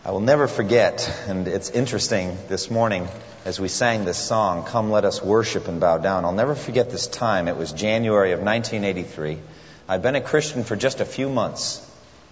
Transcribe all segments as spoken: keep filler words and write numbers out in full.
I will never forget, and it's interesting this morning as we sang this song, Come Let Us Worship and Bow Down. I'll never forget this time. It was January of nineteen eighty-three. I'd been a Christian for just a few months.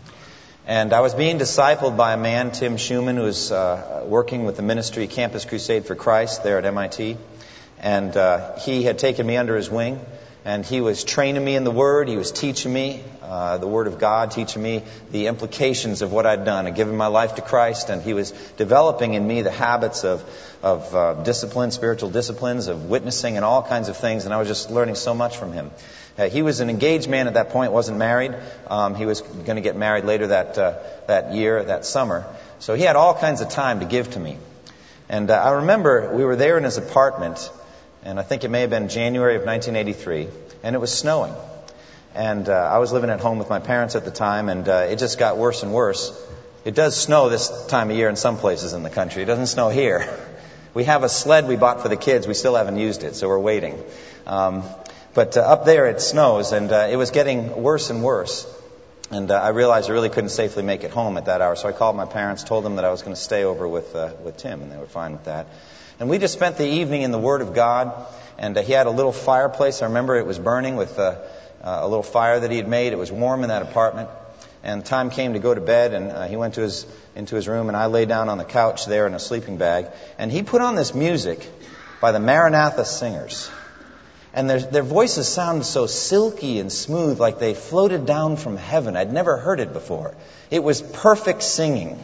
And I was being discipled by a man, Tim Schumann, who was uh, working with the ministry Campus Crusade for Christ there at M I T. And uh, he had taken me under his wing. And he was training me in the Word. He was teaching me uh, the Word of God, teaching me the implications of what I'd done and giving my life to Christ. And he was developing in me the habits of, of uh, discipline, spiritual disciplines, of witnessing and all kinds of things. And I was just learning so much from him. Uh, he was an engaged man at that point, wasn't married. Um, he was going to get married later that, uh, that year, that summer. So he had all kinds of time to give to me. And uh, I remember we were there in his apartment. And I think it may have been January of nineteen eighty-three, and it was snowing. And uh, I was living at home with my parents at the time, and uh, it just got worse and worse. It does snow this time of year in some places in the country. It doesn't snow here. We have a sled we bought for the kids. We still haven't used it, so we're waiting. Um, but uh, up there it snows, and uh, it was getting worse and worse. And uh, I realized I really couldn't safely make it home at that hour, so I called my parents, told them that I was going to stay over with uh, with Tim, and they were fine with that. And we just spent the evening in the Word of God, and uh, he had a little fireplace. I remember it was burning with uh, uh, a little fire that he had made. It was warm in that apartment. And time came to go to bed, and uh, he went to his into his room, and I lay down on the couch there in a sleeping bag. And he put on this music by the Maranatha Singers. And their, their voices sounded so silky and smooth, like they floated down from heaven. I'd never heard it before. It was perfect singing.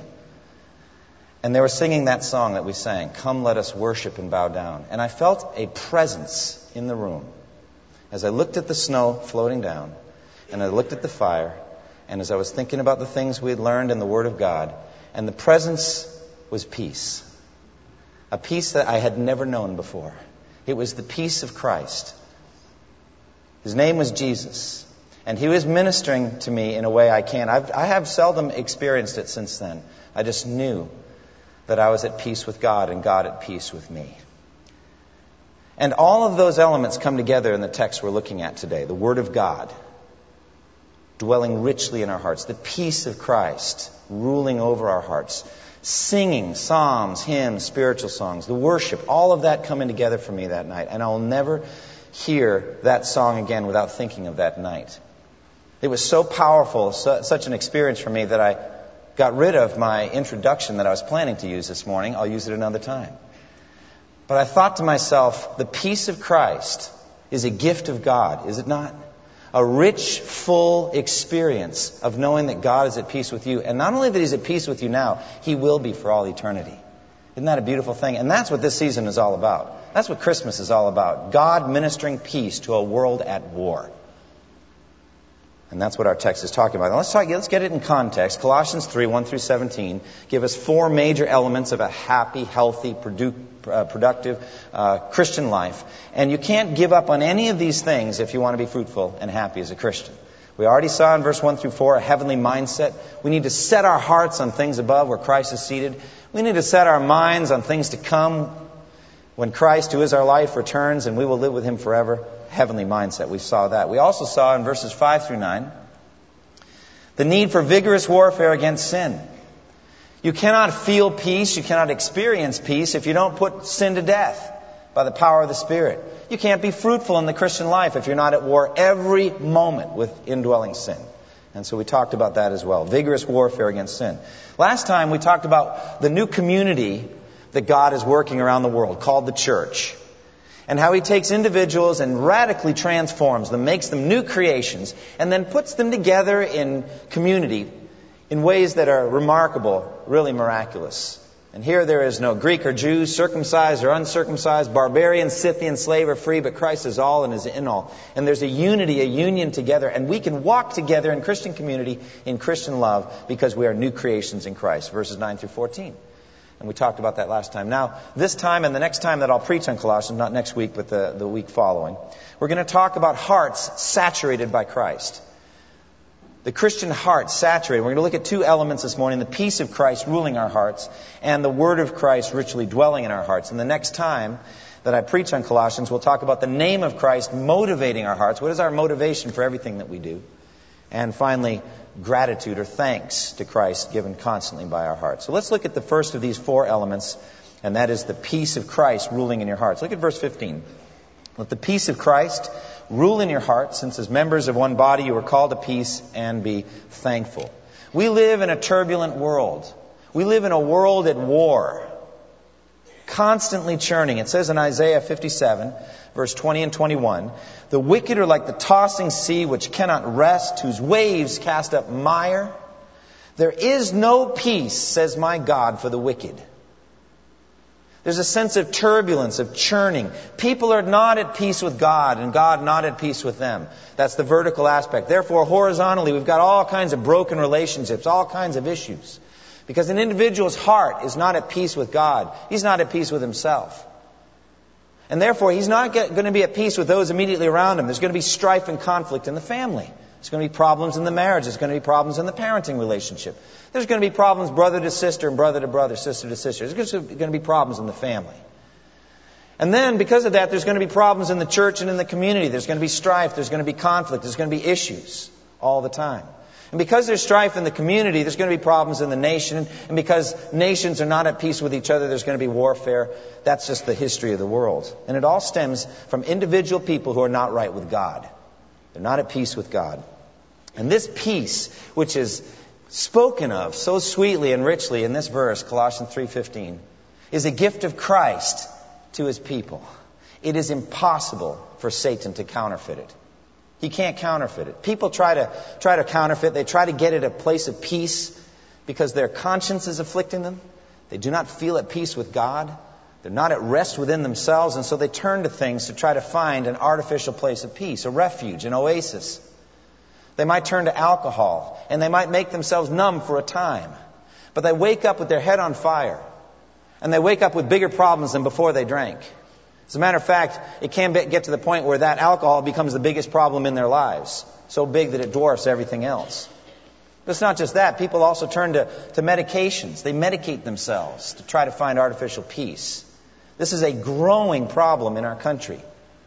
And they were singing that song that we sang, Come Let Us Worship and Bow Down. And I felt a presence in the room as I looked at the snow floating down, and I looked at the fire, and as I was thinking about the things we had learned in the Word of God, and the presence was peace. A peace that I had never known before. It was the peace of Christ. His name was Jesus. And he was ministering to me in a way I can't. I've, I have seldom experienced it since then. I just knew that I was at peace with God and God at peace with me. And all of those elements come together in the text we're looking at today. The Word of God dwelling richly in our hearts. The peace of Christ ruling over our hearts. Singing psalms, hymns, spiritual songs. The worship. All of that coming together for me that night. And I'll never hear that song again without thinking of that night. It was so powerful, so, such an experience for me that I got rid of my introduction that I was planning to use this morning. I'll use it another time. But I thought to myself, the peace of Christ is a gift of God, is it not? A rich, full experience of knowing that God is at peace with you. And not only that He's at peace with you now, He will be for all eternity. Isn't that a beautiful thing? And that's what this season is all about. That's what Christmas is all about. God ministering peace to a world at war. And that's what our text is talking about. Now let's talk, let's get it in context. Colossians three, one through seventeen give us four major elements of a happy, healthy, produ- uh, productive uh, Christian life. And you can't give up on any of these things if you want to be fruitful and happy as a Christian. We already saw in verse one through four a heavenly mindset. We need to set our hearts on things above where Christ is seated. We need to set our minds on things to come when Christ, who is our life, returns and we will live with Him forever. Heavenly mindset. We saw that. We also saw in verses five through nine the need for vigorous warfare against sin. You cannot feel peace, you cannot experience peace if you don't put sin to death by the power of the Spirit. You can't be fruitful in the Christian life if you're not at war every moment with indwelling sin. And so we talked about that as well. Vigorous warfare against sin. Last time we talked about the new community that God is working around the world called the church. And how He takes individuals and radically transforms them, makes them new creations, and then puts them together in community in ways that are remarkable, really miraculous. And here there is no Greek or Jew, circumcised or uncircumcised, barbarian, Scythian, slave or free, but Christ is all and is in all. And there's a unity, a union together, and we can walk together in Christian community, in Christian love, because we are new creations in Christ. Verses nine through fourteen. And we talked about that last time. Now, this time and the next time that I'll preach on Colossians, not next week, but the, the week following, we're going to talk about hearts saturated by Christ. The Christian heart saturated. We're going to look at two elements this morning, the peace of Christ ruling our hearts and the Word of Christ richly dwelling in our hearts. And the next time that I preach on Colossians, we'll talk about the name of Christ motivating our hearts. What is our motivation for everything that we do? And finally, gratitude or thanks to Christ given constantly by our hearts. So let's look at the first of these four elements, and that is the peace of Christ ruling in your hearts. Look at verse fifteen. Let the peace of Christ rule in your hearts, since as members of one body you are called to peace, and be thankful. We live in a turbulent world. We live in a world at war, constantly churning. It says in Isaiah fifty-seven, verse twenty and twenty-one, the wicked are like the tossing sea which cannot rest, whose waves cast up mire. There is no peace, says my God, for the wicked. There's a sense of turbulence, of churning. People are not at peace with God, and God not at peace with them. That's the vertical aspect. Therefore, horizontally, we've got all kinds of broken relationships, all kinds of issues. Because an individual's heart is not at peace with God. He's not at peace with himself. And therefore, he's not going to be at peace with those immediately around him. There's going to be strife and conflict in the family. There's going to be problems in the marriage. There's going to be problems in the parenting relationship. There's going to be problems brother to sister and brother to brother, sister to sister. There's going to be problems in the family. And then, because of that, there's going to be problems in the church and in the community. There's going to be strife. There's going to be conflict. There's going to be issues all the time. And because there's strife in the community, there's going to be problems in the nation. And because nations are not at peace with each other, there's going to be warfare. That's just the history of the world. And it all stems from individual people who are not right with God. They're not at peace with God. And this peace, which is spoken of so sweetly and richly in this verse, Colossians three fifteen, is a gift of Christ to His people. It is impossible for Satan to counterfeit it. He can't counterfeit it. People try to try to counterfeit. They try to get at a place of peace because their conscience is afflicting them. They do not feel at peace with God. They're not at rest within themselves, and so they turn to things to try to find an artificial place of peace, a refuge, an oasis. They might turn to alcohol, and they might make themselves numb for a time. But they wake up with their head on fire, and they wake up with bigger problems than before they drank. As a matter of fact, it can get to the point where that alcohol becomes the biggest problem in their lives, so big that it dwarfs everything else. But it's not just that. People also turn to, to medications. They medicate themselves to try to find artificial peace. This is a growing problem in our country.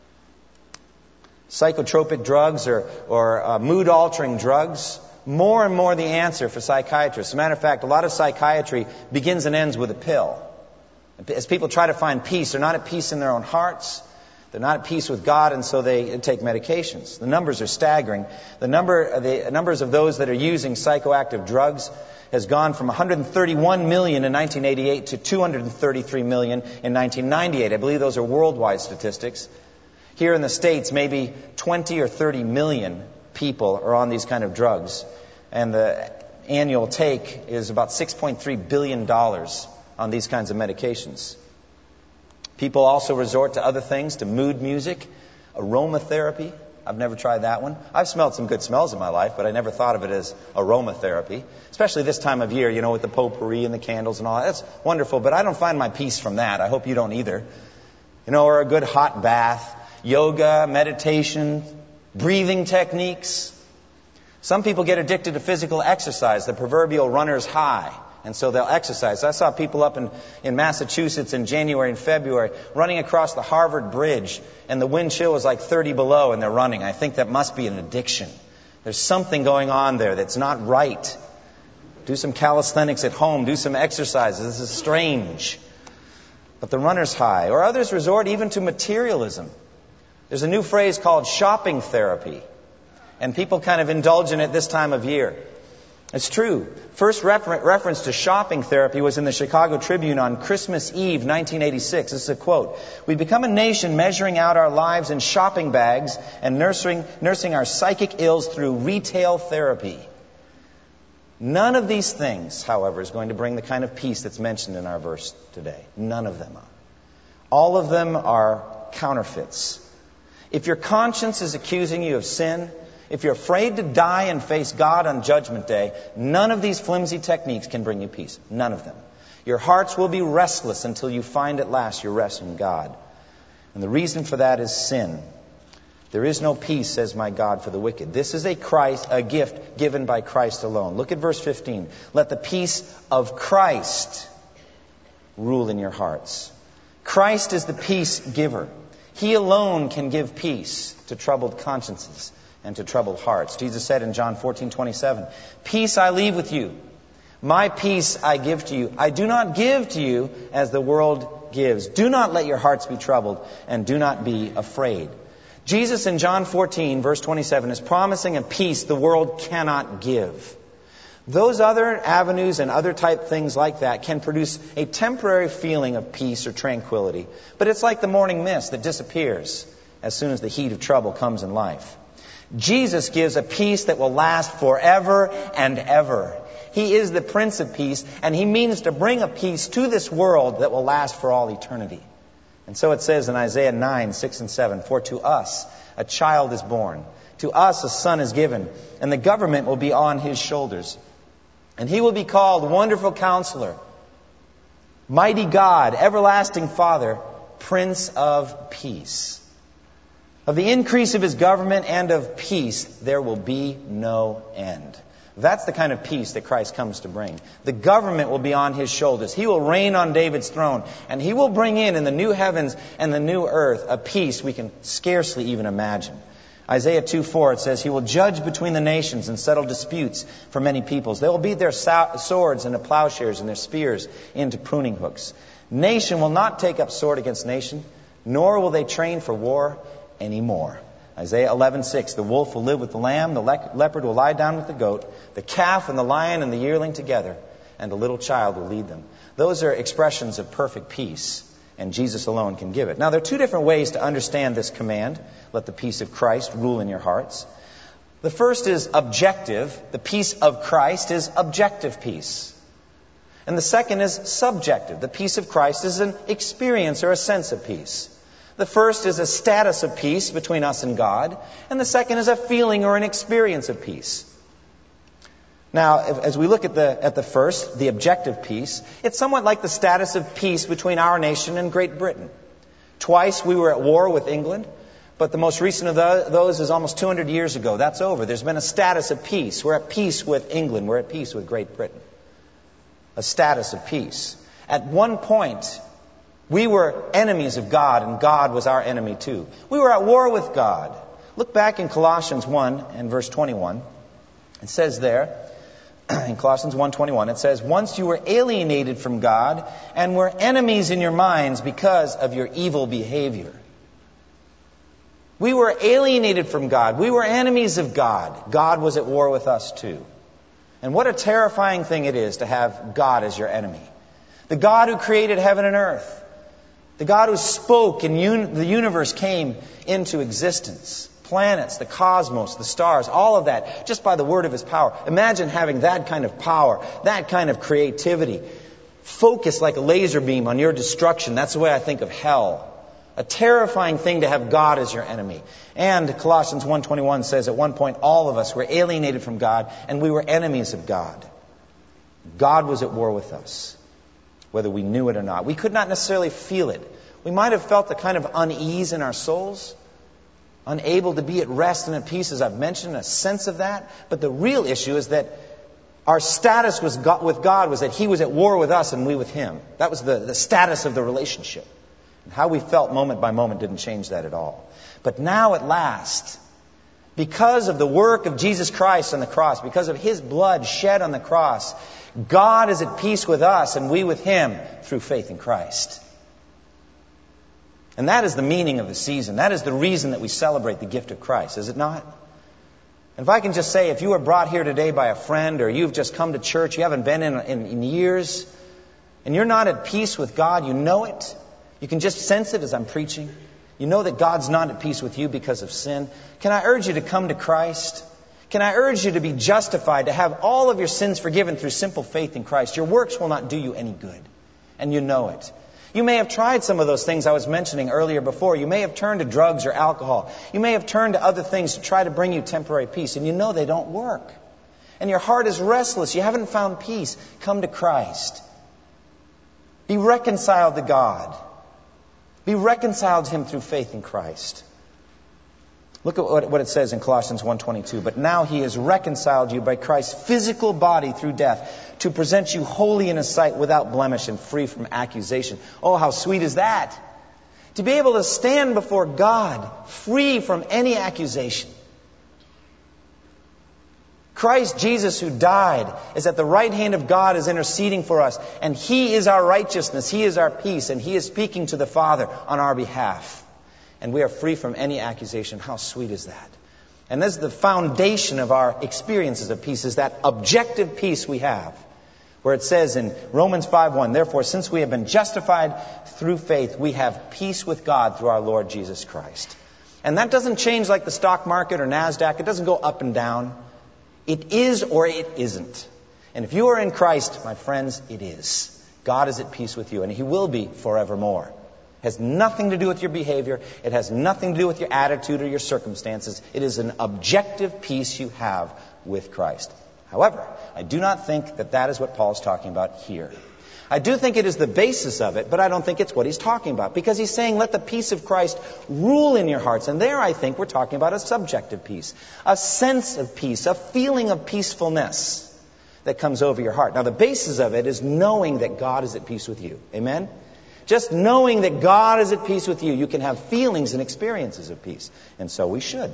Psychotropic drugs or, or uh, mood-altering drugs, more and more the answer for psychiatrists. As a matter of fact, a lot of psychiatry begins and ends with a pill. As people try to find peace, they're not at peace in their own hearts. They're not at peace with God, and so they take medications. The numbers are staggering. The number, the numbers of those that are using psychoactive drugs has gone from one hundred thirty-one million in nineteen eighty-eight to two hundred thirty-three million in nineteen ninety-eight. I believe those are worldwide statistics. Here in the States, maybe twenty or thirty million people are on these kind of drugs. And the annual take is about six point three billion dollars on these kinds of medications. People also resort to other things, to mood music, aromatherapy. I've never tried that one. I've smelled some good smells in my life, but I never thought of it as aromatherapy. Especially this time of year, you know, with the potpourri and the candles and all that. That's wonderful, but I don't find my peace from that. I hope you don't either. You know, or a good hot bath, yoga, meditation, breathing techniques. Some people get addicted to physical exercise, the proverbial runner's high. And so they'll exercise. I saw people up in, in Massachusetts in January and February running across the Harvard Bridge, and the wind chill was like thirty below, and they're running. I think that must be an addiction. There's something going on there that's not right. Do some calisthenics at home. Do some exercises. This is strange. But the runner's high. Or others resort even to materialism. There's a new phrase called shopping therapy. And people kind of indulge in it this time of year. It's true. First refer- reference to shopping therapy was in the Chicago Tribune on Christmas Eve, nineteen eighty-six. This is a quote. "We become a nation measuring out our lives in shopping bags and nursing, nursing our psychic ills through retail therapy." None of these things, however, is going to bring the kind of peace that's mentioned in our verse today. None of them are. All of them are counterfeits. If your conscience is accusing you of sin, if you're afraid to die and face God on Judgment Day, none of these flimsy techniques can bring you peace. None of them. Your hearts will be restless until you find at last your rest in God. And the reason for that is sin. There is no peace, says my God, for the wicked. This is a Christ, a gift given by Christ alone. Look at verse fifteen. Let the peace of Christ rule in your hearts. Christ is the peace giver. He alone can give peace to troubled consciences. and to troubled hearts. Jesus said in John fourteen twenty-seven, "Peace I leave with you. My peace I give to you. I do not give to you as the world gives. Do not let your hearts be troubled, and do not be afraid." Jesus in John fourteen, verse twenty-seven, is promising a peace the world cannot give. Those other avenues and other type things like that can produce a temporary feeling of peace or tranquility. But it's like the morning mist that disappears as soon as the heat of trouble comes in life. Jesus gives a peace that will last forever and ever. He is the Prince of Peace, and He means to bring a peace to this world that will last for all eternity. And so it says in Isaiah nine, six and seven, "For to us a child is born, to us a son is given, and the government will be on His shoulders. And He will be called Wonderful Counselor, Mighty God, Everlasting Father, Prince of Peace. Of the increase of His government and of peace there will be no end." That's the kind of peace that Christ comes to bring. The government will be on His shoulders. He will reign on David's throne. And He will bring in, in the new heavens and the new earth, a peace we can scarcely even imagine. Isaiah two four, it says, "He will judge between the nations and settle disputes for many peoples. They will beat their swords into plowshares and their spears into pruning hooks. Nation will not take up sword against nation, nor will they train for war anymore." Isaiah eleven six, "The wolf will live with the lamb, the le- leopard will lie down with the goat, the calf and the lion and the yearling together, and a little child will lead them." Those are expressions of perfect peace, and Jesus alone can give it. Now, there are two different ways to understand this command, "Let the peace of Christ rule in your hearts." The first is objective. The peace of Christ is objective peace. And the second is subjective. The peace of Christ is an experience or a sense of peace. The first is a status of peace between us and God, and the second is a feeling or an experience of peace. Now, if, as we look at the at the first, the objective peace, it's somewhat like the status of peace between our nation and Great Britain. Twice we were at war with England, but the most recent of the, those is almost two hundred years ago. That's over. There's been a status of peace. We're at peace with England. We're at peace with Great Britain. A status of peace. At one point, we were enemies of God, and God was our enemy too. We were at war with God. Look back in Colossians one and verse twenty-one. It says there, in Colossians one twenty-one, it says, "Once you were alienated from God and were enemies in your minds because of your evil behavior." We were alienated from God. We were enemies of God. God was at war with us too. And what a terrifying thing it is to have God as your enemy. The God who created heaven and earth. The God who spoke and un- the universe came into existence. Planets, the cosmos, the stars, all of that, just by the word of His power. Imagine having that kind of power, that kind of creativity. Focus like a laser beam on your destruction. That's the way I think of hell. A terrifying thing to have God as your enemy. And Colossians one twenty-one says at one point all of us were alienated from God and we were enemies of God. God was at war with us, whether we knew it or not. We could not necessarily feel it. We might have felt a kind of unease in our souls, unable to be at rest and at peace, as I've mentioned, a sense of that. But the real issue is that our status was God, with God was that He was at war with us and we with Him. That was the, the status of the relationship. And how we felt moment by moment didn't change that at all. But now at last, because of the work of Jesus Christ on the cross, because of His blood shed on the cross, God is at peace with us and we with Him through faith in Christ. And that is the meaning of the season. That is the reason that we celebrate the gift of Christ, is it not? And if I can just say, if you were brought here today by a friend or you've just come to church, you haven't been in, in, in years, and you're not at peace with God, you know it. You can just sense it as I'm preaching. You know that God's not at peace with you because of sin. Can I urge you to come to Christ? Can I urge you to be justified, to have all of your sins forgiven through simple faith in Christ? Your works will not do you any good, and you know it. You may have tried some of those things I was mentioning earlier before. You may have turned to drugs or alcohol. You may have turned to other things to try to bring you temporary peace, and you know they don't work. And your heart is restless. You haven't found peace. Come to Christ. Be reconciled to God. Be reconciled to Him through faith in Christ. Look at what it says in Colossians one twenty-two. "But now He has reconciled you by Christ's physical body through death to present you holy in His sight without blemish and free from accusation." Oh, how sweet is that? To be able to stand before God free from any accusation. Christ Jesus, who died, is at the right hand of God, is interceding for us. And He is our righteousness. He is our peace. And He is speaking to the Father on our behalf. And we are free from any accusation. How sweet is that? And this is the foundation of our experiences of peace, is that objective peace we have. Where it says in Romans five one, therefore, since we have been justified through faith, we have peace with God through our Lord Jesus Christ. And that doesn't change like the stock market or NASDAQ. It doesn't go up and down. It is or it isn't. And if you are in Christ, my friends, it is. God is at peace with you, and He will be forevermore. It has nothing to do with your behavior. It has nothing to do with your attitude or your circumstances. It is an objective peace you have with Christ. However, I do not think that that is what Paul's talking about here. I do think it is the basis of it, but I don't think it's what he's talking about. Because he's saying, let the peace of Christ rule in your hearts. And there I think we're talking about a subjective peace. A sense of peace, a feeling of peacefulness that comes over your heart. Now the basis of it is knowing that God is at peace with you. Amen? Just knowing that God is at peace with you, you can have feelings and experiences of peace. And so we should.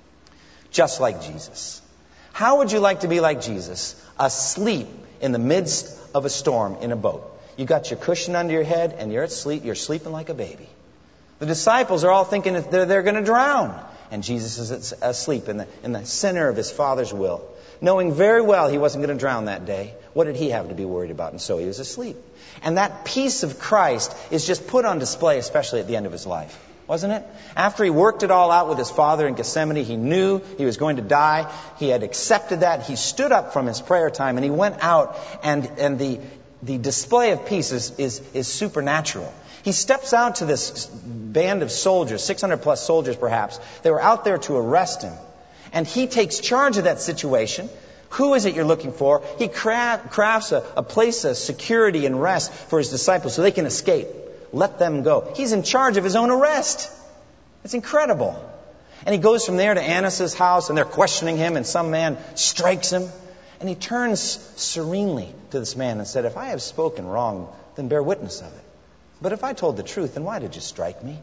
Just like Jesus. How would you like to be like Jesus? Asleep in the midst of a storm in a boat. You got your cushion under your head and you're asleep. You're sleeping like a baby. The disciples are all thinking that they're, they're going to drown. And Jesus is asleep in the, in the center of His Father's will. Knowing very well He wasn't going to drown that day. What did He have to be worried about? And so He was asleep. And that peace of Christ is just put on display, especially at the end of His life. Wasn't it? After He worked it all out with His Father in Gethsemane, He knew He was going to die. He had accepted that. He stood up from His prayer time and He went out, and, and the, the display of peace is, is, is supernatural. He steps out to this band of soldiers, six hundred plus soldiers perhaps. They were out there to arrest Him. And He takes charge of that situation. Who is it you're looking for? He craft, crafts a, a place of security and rest for His disciples so they can escape. Let them go. He's in charge of His own arrest. It's incredible. And He goes from there to Annas' house, and they're questioning Him, and some man strikes Him. And He turns serenely to this man and said, if I have spoken wrong, then bear witness of it. But if I told the truth, then why did you strike me?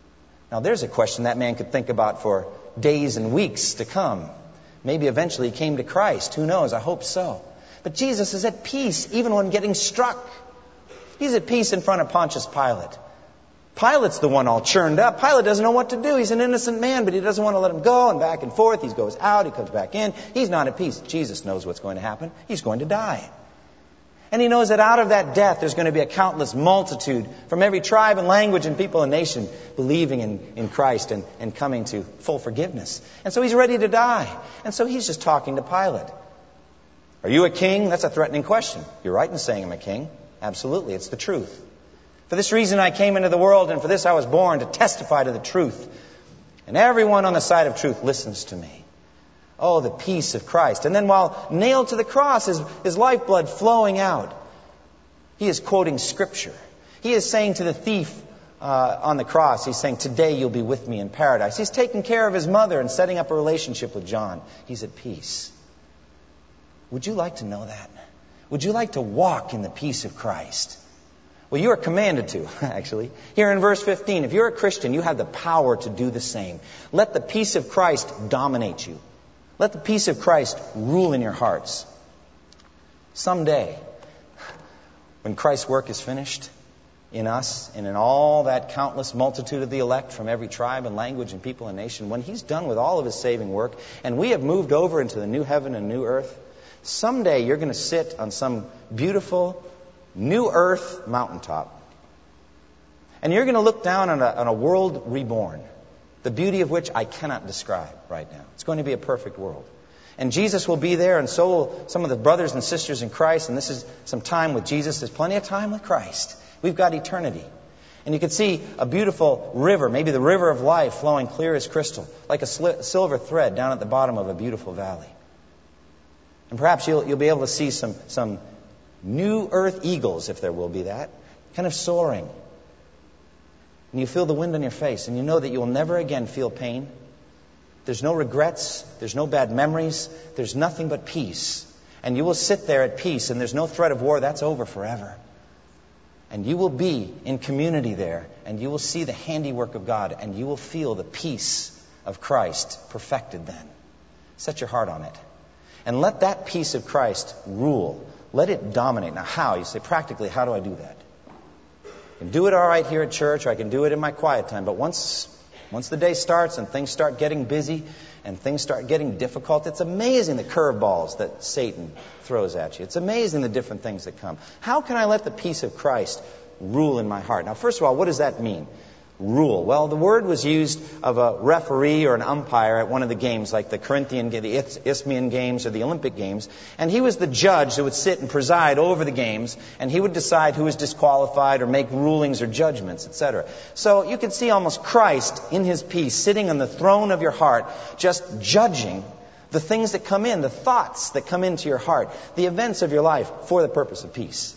Now there's a question that man could think about for days and weeks to come. Maybe eventually he came to Christ. Who knows? I hope so. But Jesus is at peace even when getting struck. He's at peace in front of Pontius Pilate. Pilate's the one all churned up. Pilate doesn't know what to do. He's an innocent man, but he doesn't want to let him go, and back and forth. He goes out, he comes back in. He's not at peace. Jesus knows what's going to happen. He's going to die. And He knows that out of that death there's going to be a countless multitude from every tribe and language and people and nation believing in, in Christ and, and coming to full forgiveness. And so He's ready to die. And so He's just talking to Pilate. Are you a king? That's a threatening question. You're right in saying I'm a king. Absolutely, it's the truth. For this reason I came into the world, and for this I was born, to testify to the truth. And everyone on the side of truth listens to me. Oh, the peace of Christ. And then while nailed to the cross, his, his lifeblood flowing out, He is quoting Scripture. He is saying to the thief uh, on the cross, He's saying, today you'll be with me in paradise. He's taking care of His mother and setting up a relationship with John. He's at peace. Would you like to know that? Would you like to walk in the peace of Christ? Well, you are commanded to, actually. Here in verse fifteen, if you're a Christian, you have the power to do the same. Let the peace of Christ dominate you. Let the peace of Christ rule in your hearts. Someday, when Christ's work is finished in us and in all that countless multitude of the elect from every tribe and language and people and nation, when He's done with all of His saving work and we have moved over into the new heaven and new earth, someday you're going to sit on some beautiful new earth mountaintop. And you're going to look down on a, on a world reborn, the beauty of which I cannot describe right now. It's going to be a perfect world. And Jesus will be there, and so will some of the brothers and sisters in Christ. And this is some time with Jesus. There's plenty of time with Christ. We've got eternity. And you can see a beautiful river, maybe the river of life, flowing clear as crystal, like a sli- silver thread down at the bottom of a beautiful valley. And perhaps you'll, you'll be able to see some, some new earth eagles, if there will be that, kind of soaring. And you feel the wind on your face, and you know that you will never again feel pain. There's no regrets. There's no bad memories. There's nothing but peace. And you will sit there at peace, and there's no threat of war. That's over forever. And you will be in community there, and you will see the handiwork of God, and you will feel the peace of Christ perfected then. Set your heart on it. And let that peace of Christ rule. Let it dominate. Now how? You say, practically, how do I do that? I can do it all right here at church, or I can do it in my quiet time. But once, once the day starts and things start getting busy and things start getting difficult, it's amazing the curveballs that Satan throws at you. It's amazing the different things that come. How can I let the peace of Christ rule in my heart? Now, first of all, what does that mean? Rule. Well, the word was used of a referee or an umpire at one of the games, like the Corinthian, the Isthmian Games or the Olympic Games. And he was the judge who would sit and preside over the games, and he would decide who was disqualified or make rulings or judgments, et cetera. So you can see almost Christ in his peace, sitting on the throne of your heart, just judging the things that come in, the thoughts that come into your heart, the events of your life for the purpose of peace.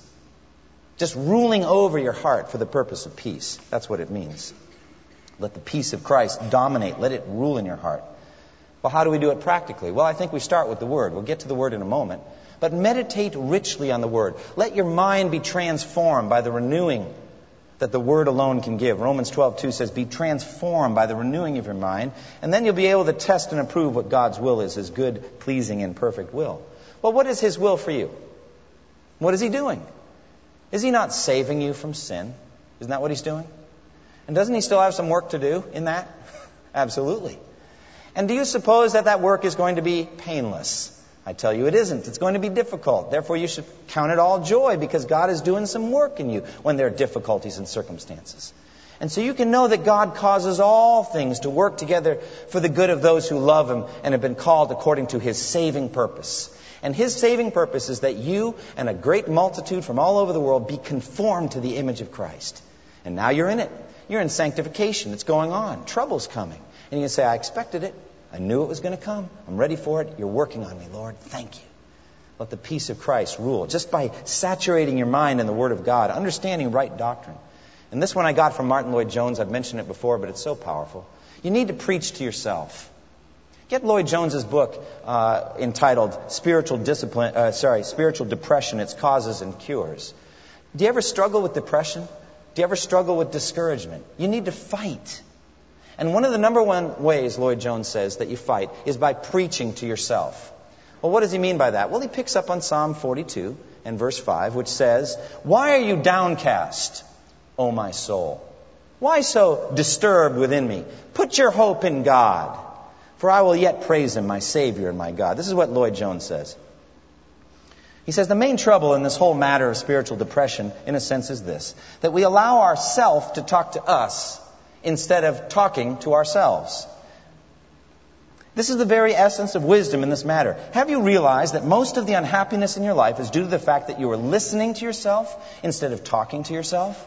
Just ruling over your heart for the purpose of peace. That's what it means. Let the peace of Christ dominate. Let it rule in your heart. Well, how do we do it practically? Well, I think we start with the Word. We'll get to the Word in a moment. But meditate richly on the Word. Let your mind be transformed by the renewing that the Word alone can give. Romans twelve two says, be transformed by the renewing of your mind, and then you'll be able to test and approve what God's will is, His good, pleasing, and perfect will. Well, what is His will for you? What is He doing? Is He not saving you from sin? Isn't that what He's doing? And doesn't He still have some work to do in that? Absolutely. And do you suppose that that work is going to be painless? I tell you it isn't. It's going to be difficult. Therefore, you should count it all joy, because God is doing some work in you when there are difficulties and circumstances. And so you can know that God causes all things to work together for the good of those who love Him and have been called according to His saving purpose. And His saving purpose is that you and a great multitude from all over the world be conformed to the image of Christ. And now you're in it. You're in sanctification. It's going on. Trouble's coming. And you can say, I expected it. I knew it was going to come. I'm ready for it. You're working on me, Lord. Thank you. Let the peace of Christ rule. Just by saturating your mind in the Word of God, understanding right doctrine. And this one I got from Martin Lloyd-Jones. I've mentioned it before, but it's so powerful. You need to preach to yourself. Get Lloyd-Jones's book uh, entitled Spiritual Discipline, uh, sorry, Spiritual Depression, Its Causes and Cures. Do you ever struggle with depression? Do you ever struggle with discouragement? You need to fight. And one of the number one ways, Lloyd-Jones says, that you fight is by preaching to yourself. Well, what does he mean by that? Well, he picks up on Psalm forty-two and verse five, which says, why are you downcast, O my soul? Why so disturbed within me? Put your hope in God. For I will yet praise Him, my Savior and my God. This is what Lloyd-Jones says. He says the main trouble in this whole matter of spiritual depression, in a sense, is this. That we allow ourselves to talk to us instead of talking to ourselves. This is the very essence of wisdom in this matter. Have you realized that most of the unhappiness in your life is due to the fact that you are listening to yourself instead of talking to yourself?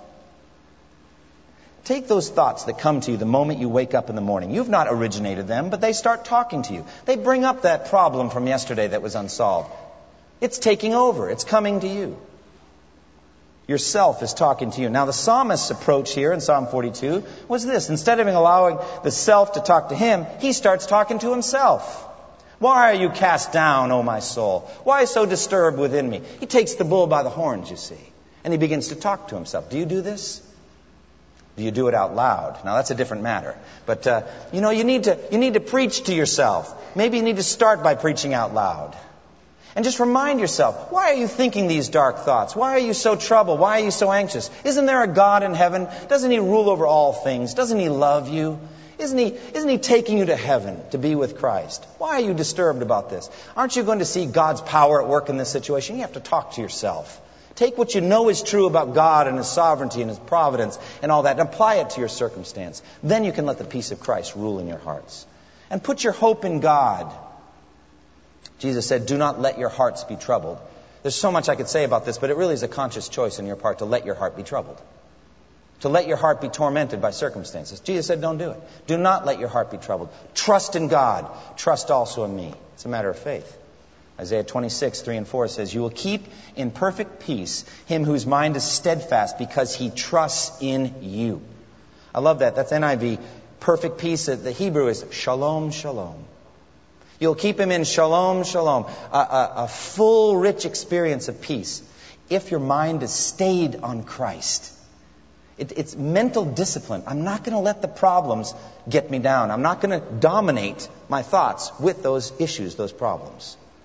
Take those thoughts that come to you the moment you wake up in the morning. You've not originated them, but they start talking to you. They bring up that problem from yesterday that was unsolved. It's taking over. It's coming to you. Yourself is talking to you. Now, the psalmist's approach here in Psalm forty-two was this. Instead of allowing the self to talk to him, he starts talking to himself. Why are you cast down, O my soul? Why so disturbed within me? He takes the bull by the horns, you see, and he begins to talk to himself. Do you do this? Do you do it out loud? Now, that's a different matter. But, uh, you know, you need to you need to preach to yourself. Maybe you need to start by preaching out loud. And just remind yourself, why are you thinking these dark thoughts? Why are you so troubled? Why are you so anxious? Isn't there a God in heaven? Doesn't He rule over all things? Doesn't He love you? Isn't He, isn't He taking you to heaven to be with Christ? Why are you disturbed about this? Aren't you going to see God's power at work in this situation? You have to talk to yourself. Take what you know is true about God and His sovereignty and His providence and all that and apply it to your circumstance. Then you can let the peace of Christ rule in your hearts. And put your hope in God. Jesus said, do not let your hearts be troubled. There's so much I could say about this, but it really is a conscious choice on your part to let your heart be troubled. To let your heart be tormented by circumstances. Jesus said, don't do it. Do not let your heart be troubled. Trust in God. Trust also in me. It's a matter of faith. Isaiah twenty-six, three and four says, you will keep in perfect peace him whose mind is steadfast because he trusts in you. I love that. That's N I V. Perfect peace. The Hebrew is shalom, shalom. You'll keep him in shalom, shalom. A, a, a full, rich experience of peace if your mind is stayed on Christ. It, it's mental discipline. I'm not going to let the problems get me down. I'm not going to dominate my thoughts with those issues, those problems.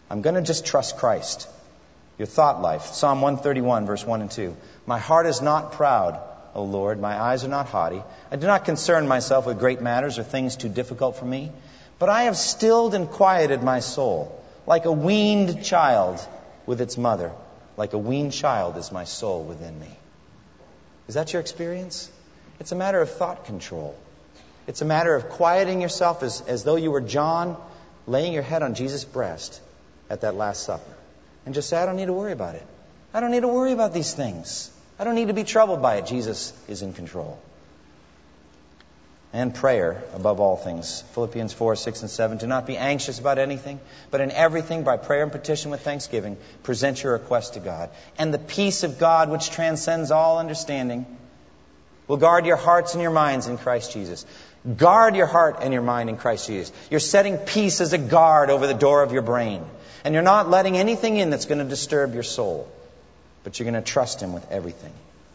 I'm going to just trust Christ. Your thought life. Psalm one thirty-one, verse one and two. My heart is not proud, O Lord. My eyes are not haughty. I do not concern myself with great matters or things too difficult for me. But I have stilled and quieted my soul, like a weaned child with its mother. Like a weaned child is my soul within me. Is that your experience? It's a matter of thought control. It's a matter of quieting yourself as, as though you were John laying your head on Jesus' breast at that Last Supper. And just say, I don't need to worry about it. I don't need to worry about these things. I don't need to be troubled by it. Jesus is in control. And prayer, above all things. Philippians four, six, and seven. Do not be anxious about anything, but in everything, by prayer and petition with thanksgiving, present your request to God. And the peace of God, which transcends all understanding, will guard your hearts and your minds in Christ Jesus. Guard your heart and your mind in Christ Jesus. You're setting peace as a guard over the door of your brain. And you're not letting anything in that's going to disturb your soul. But you're going to trust Him with everything.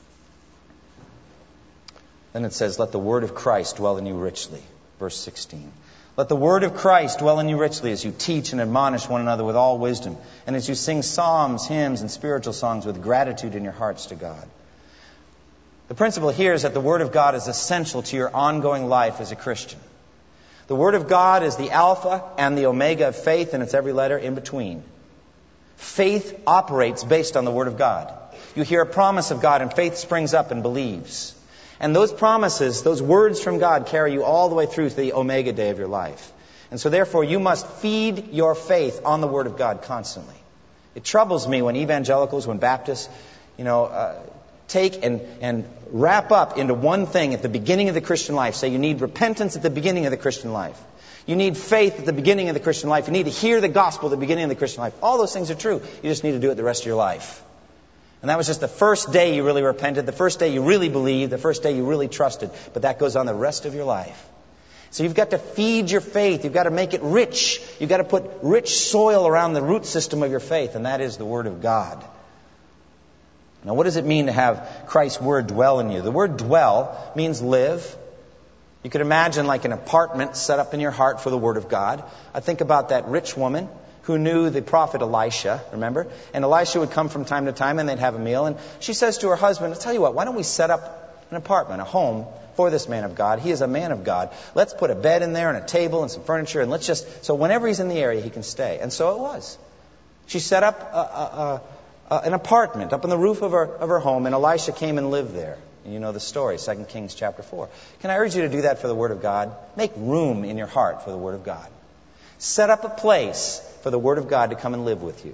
Then it says, let the word of Christ dwell in you richly. Verse sixteen. Let the word of Christ dwell in you richly as you teach and admonish one another with all wisdom, and as you sing psalms, hymns, and spiritual songs with gratitude in your hearts to God. The principle here is that the Word of God is essential to your ongoing life as a Christian. The Word of God is the Alpha and the Omega of faith, and it's every letter in between. Faith operates based on the Word of God. You hear a promise of God, and faith springs up and believes. And those promises, those words from God, carry you all the way through to the Omega day of your life. And so therefore, you must feed your faith on the Word of God constantly. It troubles me when evangelicals, when Baptists, you know, uh, take and, and wrap up into one thing at the beginning of the Christian life. Say you need repentance at the beginning of the Christian life. You need faith at the beginning of the Christian life. You need to hear the gospel at the beginning of the Christian life. All those things are true. You just need to do it the rest of your life. And that was just the first day you really repented, the first day you really believed, the first day you really trusted. But that goes on the rest of your life. So you've got to feed your faith. You've got to make it rich. You've got to put rich soil around the root system of your faith, and that is the Word of God. Now, what does it mean to have Christ's Word dwell in you? The word dwell means live. You could imagine like an apartment set up in your heart for the Word of God. I think about that rich woman who knew the prophet Elisha, remember? And Elisha would come from time to time and they'd have a meal. And she says to her husband, I'll tell you what, why don't we set up an apartment, a home for this man of God? He is a man of God. Let's put a bed in there and a table and some furniture, and let's just, so whenever he's in the area, he can stay. And so it was. She set up a, a, a, an apartment up on the roof of her, of her home, and Elisha came and lived there. And you know the story, Second Kings chapter four. Can I urge you to do that for the Word of God? Make room in your heart for the Word of God. Set up a place for the Word of God to come and live with you.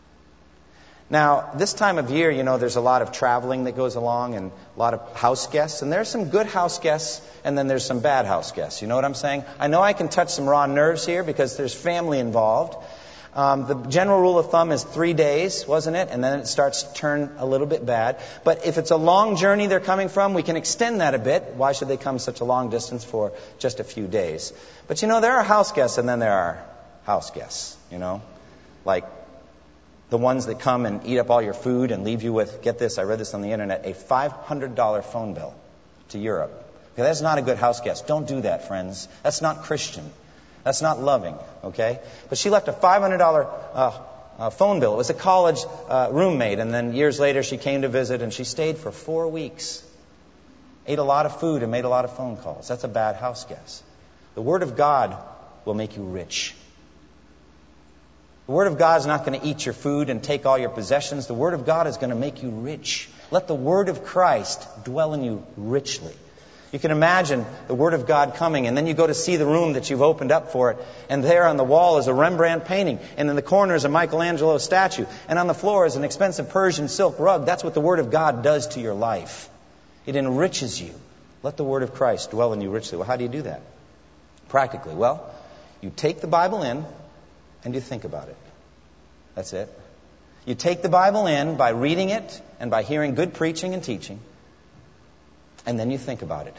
Now, this time of year, you know, there's a lot of traveling that goes along and a lot of house guests. And there's some good house guests and then there's some bad house guests. You know what I'm saying? I know I can touch some raw nerves here because there's family involved. Um, the general rule of thumb is three days, wasn't it? And then it starts to turn a little bit bad. But if it's a long journey they're coming from, we can extend that a bit. Why should they come such a long distance for just a few days? But you know, there are house guests and then there are house guests, you know, like the ones that come and eat up all your food and leave you with, get this, I read this on the internet, a five hundred dollars phone bill to Europe. Okay, that's not a good house guest. Don't do that, friends. That's not Christian. That's not loving, okay? But she left a five hundred dollars uh, uh, phone bill. It was a college uh, roommate, and then years later she came to visit, and she stayed for four weeks. Ate a lot of food and made a lot of phone calls. That's a bad house guest. The Word of God will make you rich. The Word of God is not going to eat your food and take all your possessions. The Word of God is going to make you rich. Let the Word of Christ dwell in you richly. You can imagine the Word of God coming, and then you go to see the room that you've opened up for it, and there on the wall is a Rembrandt painting, and in the corner is a Michelangelo statue, and on the floor is an expensive Persian silk rug. That's what the Word of God does to your life. It enriches you. Let the Word of Christ dwell in you richly. Well, how do you do that? Practically. Well, you take the Bible in, and you think about it. That's it. You take the Bible in by reading it and by hearing good preaching and teaching, and then you think about it.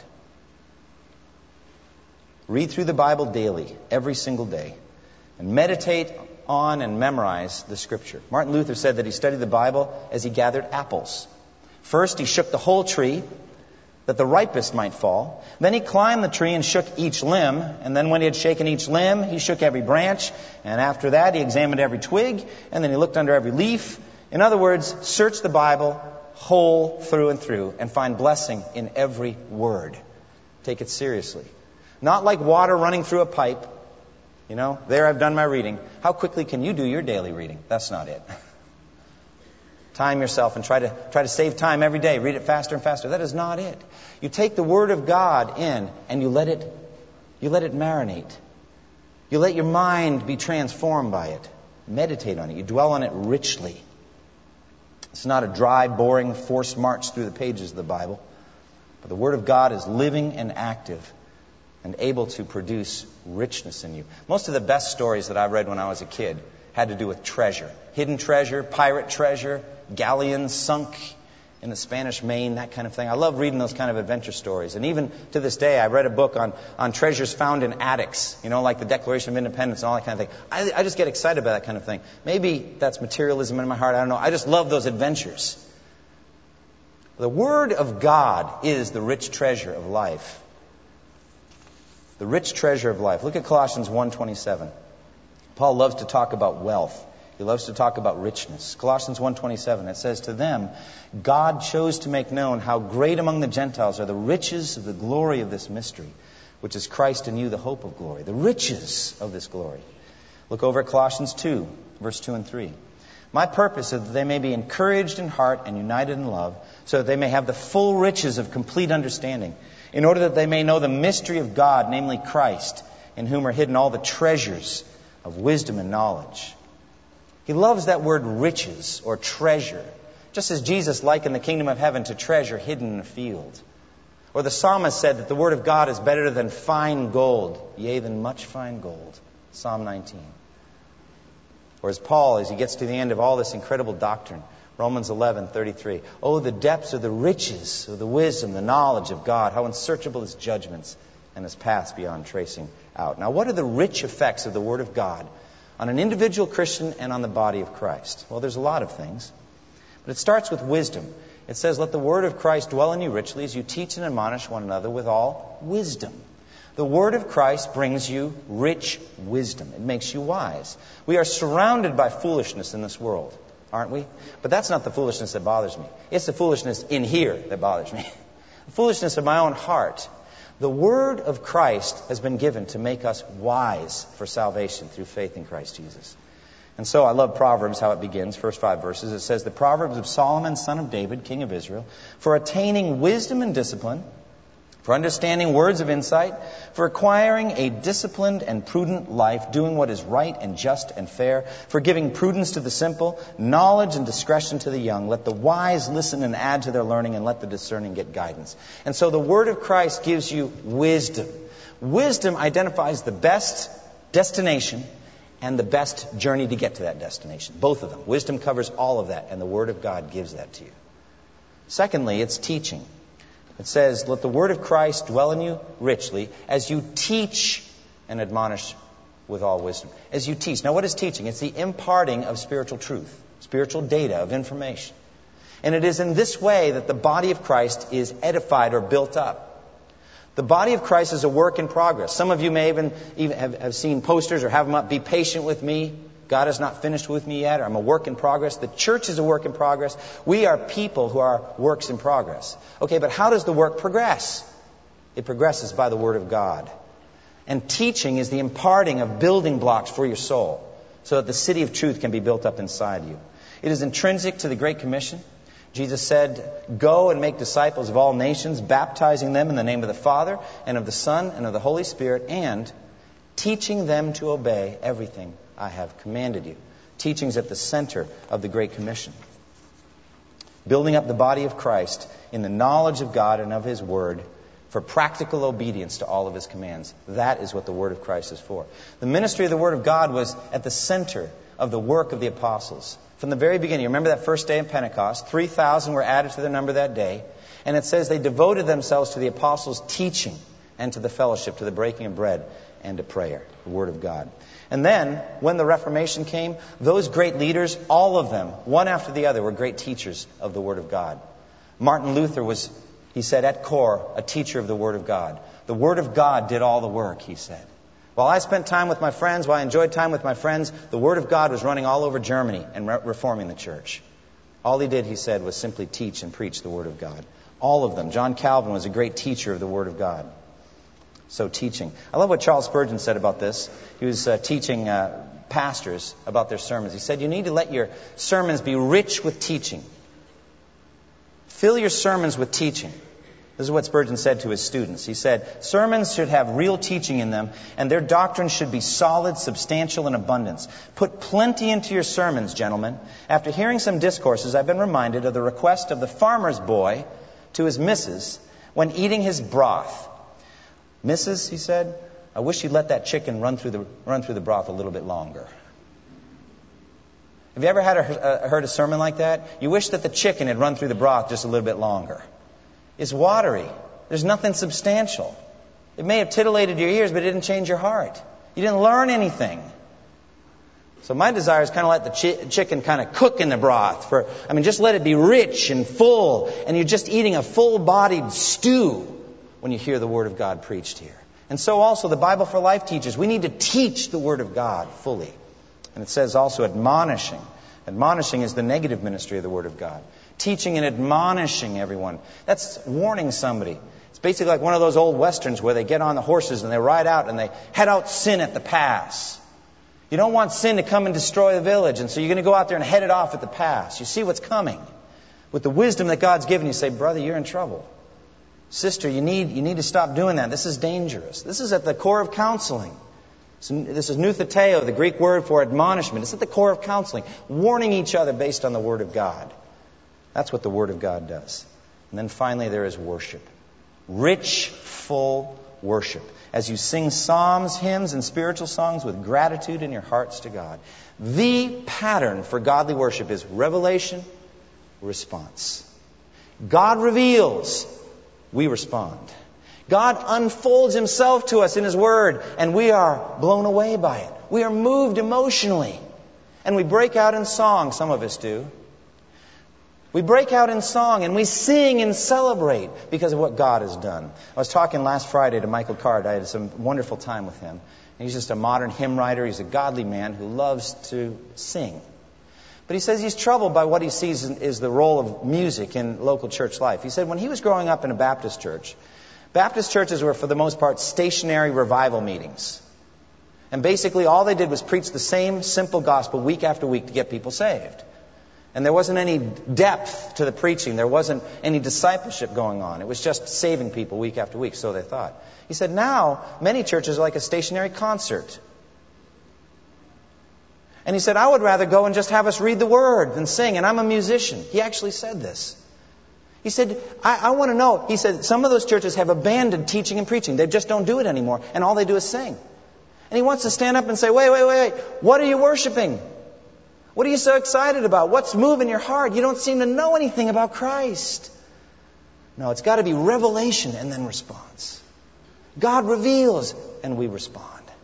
Read through the Bible daily, every single day, and meditate on and memorize the Scripture. Martin Luther said that he studied the Bible as he gathered apples. First, he shook the whole tree. that the ripest might fall. Then he climbed the tree and shook each limb. And then when he had shaken each limb, he shook every branch. And after that, he examined every twig. And then he looked under every leaf. In other words, search the Bible whole through and through and find blessing in every word. Take it seriously. Not like water running through a pipe. You know, there I've done my reading. How quickly can you do your daily reading? That's not it. Time yourself and try to try to save time every day. Read it faster and faster. That is not it. You take the Word of God in and you let it you let it marinate. You let your mind be transformed by it. Meditate on it. You dwell on it richly. It's not a dry, boring, forced march through the pages of the Bible. But the Word of God is living and active and able to produce richness in you. Most of the best stories that I read when I was a kid had to do with treasure. Hidden treasure, pirate treasure, galleons sunk in the Spanish Main, that kind of thing. I love reading those kind of adventure stories. And even to this day, I read a book on, on treasures found in attics, you know, like the Declaration of Independence and all that kind of thing. I, I just get excited by that kind of thing. Maybe that's materialism in my heart. I don't know. I just love those adventures. The Word of God is the rich treasure of life. The rich treasure of life. Look at Colossians one twenty-seven. Paul loves to talk about wealth. He loves to talk about richness. Colossians one twenty-seven, it says, "To them God chose to make known how great among the Gentiles are the riches of the glory of this mystery, which is Christ in you, the hope of glory." The riches of this glory. Look over at Colossians two, verse two and three. "My purpose is that they may be encouraged in heart and united in love, so that they may have the full riches of complete understanding, in order that they may know the mystery of God, namely Christ, in whom are hidden all the treasures of wisdom and knowledge." He loves that word riches or treasure, just as Jesus likened the kingdom of heaven to treasure hidden in a field. Or the psalmist said that the word of God is better than fine gold, yea, than much fine gold. Psalm nineteen. Or as Paul, as he gets to the end of all this incredible doctrine, Romans eleven thirty-three. "Oh, the depths of the riches of the wisdom, the knowledge of God, how unsearchable His judgments and His paths beyond tracing out." Now, what are the rich effects of the Word of God on an individual Christian and on the body of Christ? Well, there's a lot of things. But it starts with wisdom. It says, "Let the word of Christ dwell in you richly as you teach and admonish one another with all wisdom." The word of Christ brings you rich wisdom. It makes you wise. We are surrounded by foolishness in this world, aren't we? But that's not the foolishness that bothers me. It's the foolishness in here that bothers me. The foolishness of my own heart. The Word of Christ has been given to make us wise for salvation through faith in Christ Jesus. And so I love Proverbs, how it begins, first five verses. It says, "The Proverbs of Solomon, son of David, king of Israel, for attaining wisdom and discipline, for understanding words of insight, for acquiring a disciplined and prudent life, doing what is right and just and fair, for giving prudence to the simple, knowledge and discretion to the young. Let the wise listen and add to their learning, and let the discerning get guidance." And so the Word of Christ gives you wisdom. Wisdom identifies the best destination and the best journey to get to that destination. Both of them. Wisdom covers all of that, and the Word of God gives that to you. Secondly, it's teaching. It says, "Let the word of Christ dwell in you richly as you teach and admonish with all wisdom." As you teach. Now, what is teaching? It's the imparting of spiritual truth, spiritual data, of information. And it is in this way that the body of Christ is edified or built up. The body of Christ is a work in progress. Some of you may even, even have, have seen posters or have them up, "Be patient with me. God has not finished with me yet," or "I'm a work in progress." The church is a work in progress. We are people who are works in progress. Okay, but how does the work progress? It progresses by the Word of God. And teaching is the imparting of building blocks for your soul, so that the city of truth can be built up inside you. It is intrinsic to the Great Commission. Jesus said, "Go and make disciples of all nations, baptizing them in the name of the Father and of the Son and of the Holy Spirit, and teaching them to obey everything I have commanded you." Teaching is at the center of the Great Commission. Building up the body of Christ in the knowledge of God and of His Word for practical obedience to all of His commands. That is what the Word of Christ is for. The ministry of the Word of God was at the center of the work of the apostles. From the very beginning, remember that first day of Pentecost, three thousand were added to their number that day. And it says they devoted themselves to the apostles' teaching and to the fellowship, to the breaking of bread and to prayer, the Word of God. And then, when the Reformation came, those great leaders, all of them, one after the other, were great teachers of the Word of God. Martin Luther was, He said, at core, a teacher of the Word of God. The Word of God did all the work, he said. While I spent time with my friends, while I enjoyed time with my friends, the Word of God was running all over Germany and re- reforming the church. All he did, he said, was simply teach and preach the Word of God. All of them. John Calvin was a great teacher of the Word of God. So teaching. I love what Charles Spurgeon said about this. He was uh, teaching uh, pastors about their sermons. He said, you need to let your sermons be rich with teaching. Fill your sermons with teaching. This is what Spurgeon said to his students. He said, sermons should have real teaching in them, and their doctrine should be solid, substantial, and abundance. Put plenty into your sermons, gentlemen. After hearing some discourses, I've been reminded of the request of the farmer's boy to his missus when eating his broth. Missus, he said, I wish you'd let that chicken run through the run through the broth a little bit longer. Have you ever had a, a, heard a sermon like that? You wish that the chicken had run through the broth just a little bit longer. It's watery. There's nothing substantial. It may have titillated your ears, but it didn't change your heart. You didn't learn anything. So my desire is kind of let the chi- chicken kind of cook in the broth. For I mean, just let it be rich and full, and you're just eating a full-bodied stew when you hear the Word of God preached here. And so also the Bible for Life teaches we need to teach the Word of God fully. And it says also admonishing. Admonishing is the negative ministry of the Word of God. Teaching and admonishing everyone. That's warning somebody. It's basically like one of those old westerns where they get on the horses and they ride out and they head out sin at the pass. You don't want sin to come and destroy the village, and so you're going to go out there and head it off at the pass. You see what's coming. With the wisdom that God's given you, say, brother, you're in trouble. Sister, you need you need to stop doing that. This is dangerous. This is at the core of counseling. So this is noutheteo, the Greek word for admonishment. It's at the core of counseling. Warning each other based on the Word of God. That's what the Word of God does. And then finally there is worship. Rich, full worship. As you sing psalms, hymns, and spiritual songs with gratitude in your hearts to God. The pattern for godly worship is revelation, response. God reveals, we respond. God unfolds Himself to us in His Word, and we are blown away by it. We are moved emotionally. And we break out in song, some of us do. We break out in song and we sing and celebrate because of what God has done. I was talking last Friday to Michael Card. I had some wonderful time with him. He's just a modern hymn writer. He's a godly man who loves to sing. But he says he's troubled by what he sees is the role of music in local church life. He said when he was growing up in a Baptist church, Baptist churches were for the most part stationary revival meetings. And basically all they did was preach the same simple gospel week after week to get people saved. And there wasn't any depth to the preaching. There wasn't any discipleship going on. It was just saving people week after week, so they thought. He said now many churches are like a stationary concert. And he said, I would rather go and just have us read the Word than sing. And I'm a musician. He actually said this. He said, I, I want to know. He said, some of those churches have abandoned teaching and preaching. They just don't do it anymore. And all they do is sing. And he wants to stand up and say, wait, wait, wait, wait. What are you worshiping? What are you so excited about? What's moving your heart? You don't seem to know anything about Christ. No, it's got to be revelation and then response. God reveals and we respond.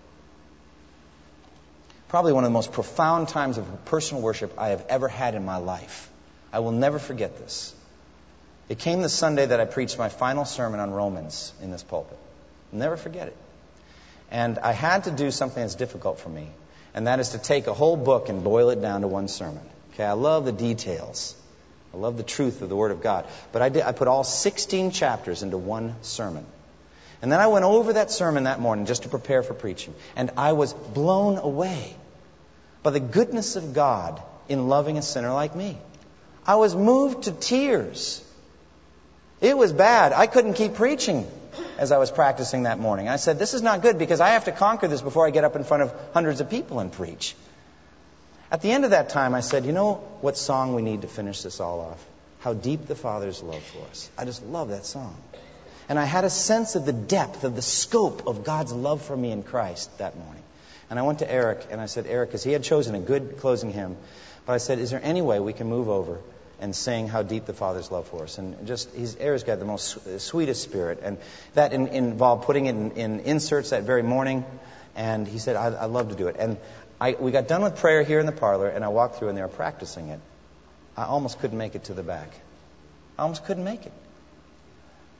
Probably one of the most profound times of personal worship I have ever had in my life. I will never forget this. It came the Sunday that I preached my final sermon on Romans in this pulpit. I'll never forget it. And I had to do something that's difficult for me. And that is to take a whole book and boil it down to one sermon. Okay, I love the details. I love the truth of the Word of God. But I did, I put all sixteen chapters into one sermon. And then I went over that sermon that morning just to prepare for preaching. And I was blown away by the goodness of God in loving a sinner like me. I was moved to tears. It was bad. I couldn't keep preaching as I was practicing that morning. I said, this is not good because I have to conquer this before I get up in front of hundreds of people and preach. At the end of that time, I said, you know what song we need to finish this all off? How Deep the Father's Love for Us. I just love that song. And I had a sense of the depth, of the scope of God's love for me in Christ that morning. And I went to Eric and I said, Eric, because he had chosen a good closing hymn, but I said, is there any way we can move over and sing How Deep the Father's Love for Us? And just, he's, Eric's got the most sweetest spirit. And that in, involved putting it in, in inserts that very morning. And he said, I'd, I'd love to do it. And I, we got done with prayer here in the parlor, and I walked through and they were practicing it. I almost couldn't make it to the back. I almost couldn't make it.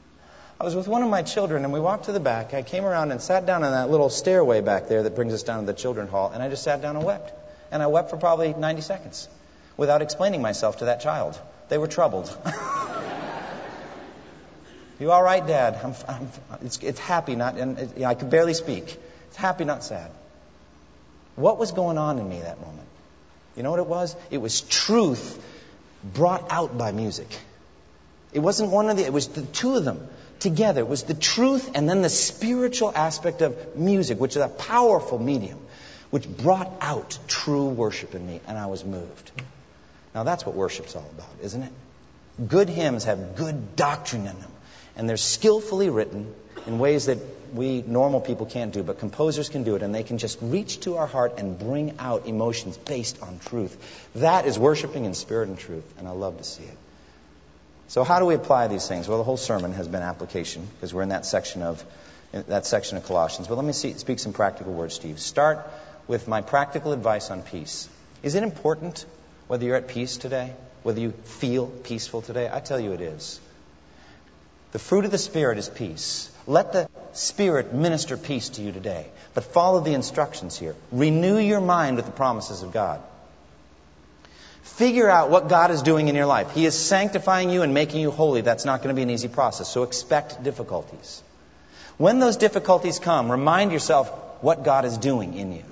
I was with one of my children, and we walked to the back. I came around and sat down on that little stairway back there that brings us down to the children's hall, and I just sat down and wept. And I wept for probably ninety seconds without explaining myself to that child. They were troubled. You all right, Dad? I'm, I'm, it's, it's happy, not, and it, you know, I could barely speak. It's happy, not sad. What was going on in me that moment? You know what it was? It was truth brought out by music. It wasn't one of the, it was the two of them together. It was the truth and then the spiritual aspect of music, which is a powerful medium, which brought out true worship in me, and I was moved. Now that's what worship's all about, isn't it? Good hymns have good doctrine in them, and they're skillfully written in ways that we normal people can't do, but composers can do it, and they can just reach to our heart and bring out emotions based on truth. That is worshiping in spirit and truth, and I love to see it. So how do we apply these things? Well, the whole sermon has been application, because we're in that section of that section of Colossians. But let me see, speak some practical words to you. Start with my practical advice on peace. Is it important whether you're at peace today, whether you feel peaceful today? I tell you it is. The fruit of the Spirit is peace. Let the Spirit minister peace to you today. But follow the instructions here. Renew your mind with the promises of God. Figure out what God is doing in your life. He is sanctifying you and making you holy. That's not going to be an easy process, so expect difficulties. When those difficulties come, remind yourself what God is doing in you.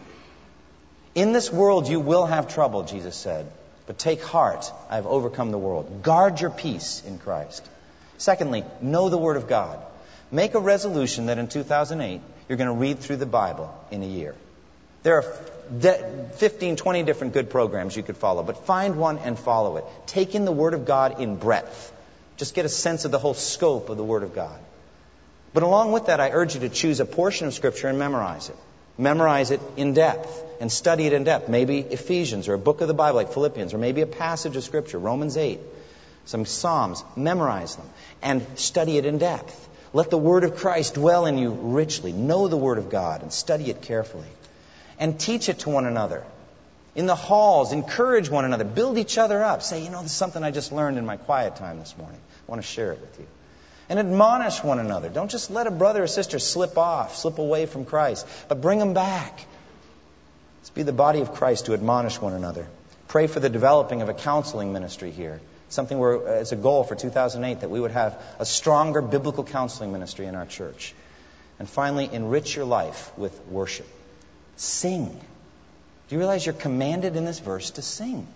In this world you will have trouble, Jesus said, but take heart, I have overcome the world. Guard your peace in Christ. Secondly, know the Word of God. Make a resolution that in two thousand eight you're going to read through the Bible in a year. There are fifteen, twenty different good programs you could follow, but find one and follow it. Take in the Word of God in breadth. Just get a sense of the whole scope of the Word of God. But along with that, I urge you to choose a portion of Scripture and memorize it. Memorize it in depth and study it in depth. Maybe Ephesians or a book of the Bible like Philippians, or maybe a passage of Scripture, Romans eight, some Psalms. Memorize them and study it in depth. Let the Word of Christ dwell in you richly. Know the Word of God and study it carefully. And teach it to one another. In the halls, encourage one another. Build each other up. Say, you know, this is something I just learned in my quiet time this morning. I want to share it with you. And admonish one another. Don't just let a brother or sister slip off, slip away from Christ, but bring them back. Let's be the body of Christ to admonish one another. Pray for the developing of a counseling ministry here. Something where uh, it's a goal for two thousand eight that we would have a stronger biblical counseling ministry in our church. And finally, enrich your life with worship. Sing. Do you realize you're commanded in this verse to sing?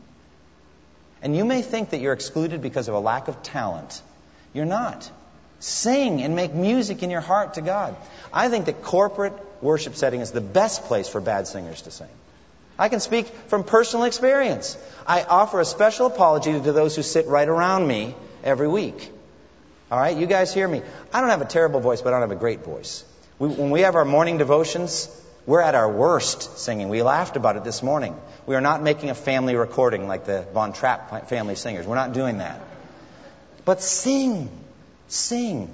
And you may think that you're excluded because of a lack of talent. You're not. Sing and make music in your heart to God. I think that corporate worship setting is the best place for bad singers to sing. I can speak from personal experience. I offer a special apology to those who sit right around me every week. All right, you guys hear me. I don't have a terrible voice, but I don't have a great voice. We, when we have our morning devotions, we're at our worst singing. We laughed about it this morning. We are not making a family recording like the Von Trapp family singers. We're not doing that. But sing. Sing.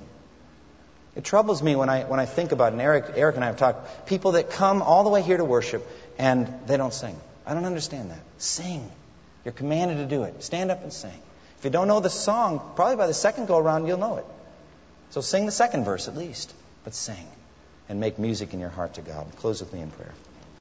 It troubles me when I when I think about it, and Eric, Eric and I have talked, people that come all the way here to worship and they don't sing. I don't understand that. Sing. You're commanded to do it. Stand up and sing. If you don't know the song, probably by the second go around you'll know it. So sing the second verse at least, but sing and make music in your heart to God. Close with me in prayer.